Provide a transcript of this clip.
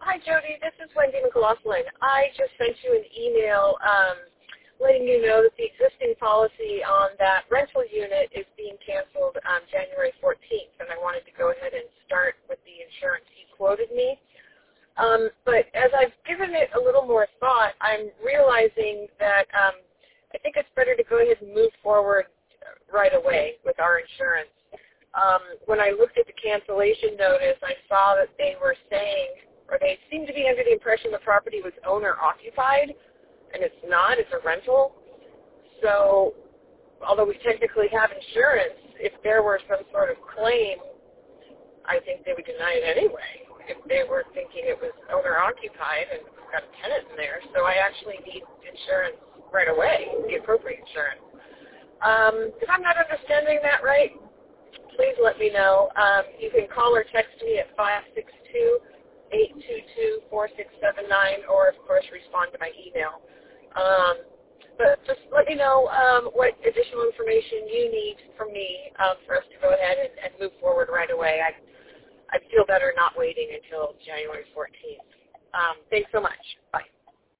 Hi, Jody. This is Wendy McLaughlin. I just sent you an email letting you know that the existing policy on that rental unit is being canceled on January 14th, and I wanted to go ahead and start with the insurance you quoted me. But as I've given it a little more thought, I'm realizing that I think it's better to go ahead and move forward right away with our insurance. When I looked at the cancellation notice, I saw that they were saying, or they seemed to be under the impression the property was owner-occupied, and it's not. It's a rental. So although we technically have insurance, if there were some sort of claim, I think they would deny it anyway if they were thinking it was owner-occupied and we've got a tenant in there. So I actually need insurance right away, the appropriate insurance. If I'm not understanding that right, please let me know. You can call or text me at 562-822-4679 or, of course, respond to my email. But just let me know what additional information you need from me for us to go ahead and move forward right away. I'd feel better not waiting until January 14th. Thanks so much. Bye.